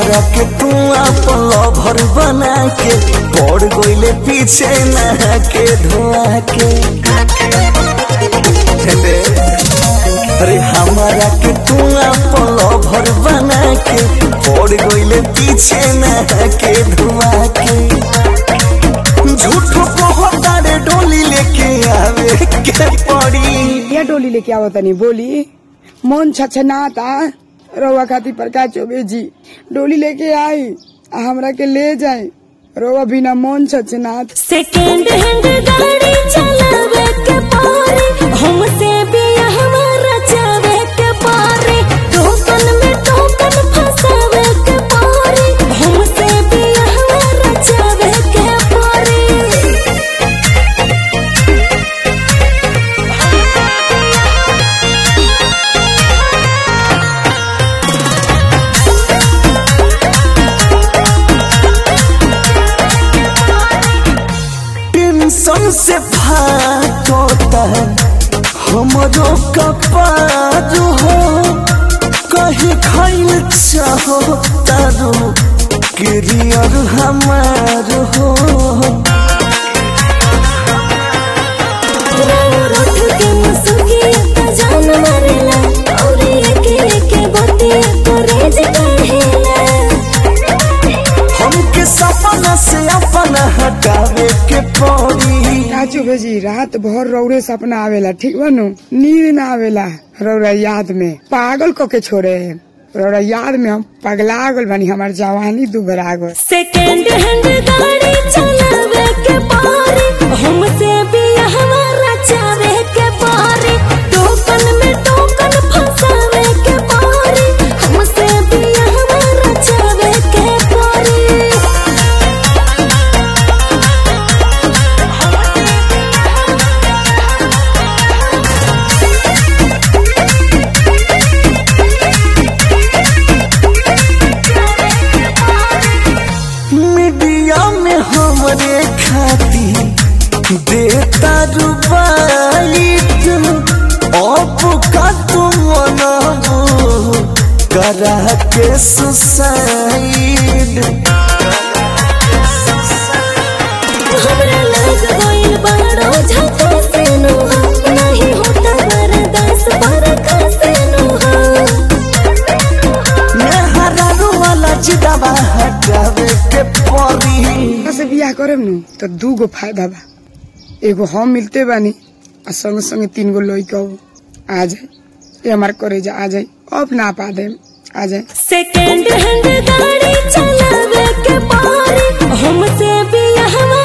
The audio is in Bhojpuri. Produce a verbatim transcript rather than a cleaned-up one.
हमारा के तू अपन लवर बना के पड़ गइले पीछे नहा के धोआ के। अरे हमारा के तू अपन लवर बना के पड़ गइले पीछे नहा के धोआ के। झूठो बहुत तारे डोली लेके आवे के पड़ी। ये डोली लेके आवत नहीं बोली मन छछनाता रउआ खाती प्रकाश चौबे जी डोली लेके आई हमरा के ले जाए रउआ बिना मन छछनात। सेकंड हैंड गाड़ी चलावे के पारे हमसे भी हमारा जावे के पारे टोकन में टोकन फंसावे के पारे हमसे भी हमारा जावे के पारे। टेंशन से फाटता है हमरो कपार हो कहीं खाइल चाहो तारो करियर हमार हो। हमके सपना से अपना हटावे के पड़ी। चौबे जी रात भर रौरे सपना आवेला ठीक बानू नींद ना आवेला रौरा याद में पागल को के छोड़े रौरा याद में हम पगला गल बानी हमार जवानी दुबरा गल। सेकंड हैंड गाड़ी चलावे के पारे हमसे भी हमारा जावे के पारे टोकन में टोकन फंसावे के पारे हमसे भी हमारा जावे के पारे। मीडिया में हमरे खाती देता रुपाई अब का तुम मनाबो करा के सुसाइड। हमरा लग गइल बड़ो झटका से नोहा नहीं होता बर्दाश्त बरखा से नोहा। मैं हरारू वाला जिदाबा हटावे के पड़ी। से बियाह करेम नु तो दू गो फायदा बा एगो हम मिलते बानी आ संगे संगे तीन गो लइका आ जाए ये हमार करे जा आ जाए अब ना पा दे आ जाए। सेकंड हैंड गाड़ी चलावे के पारे हमसे भी हमारा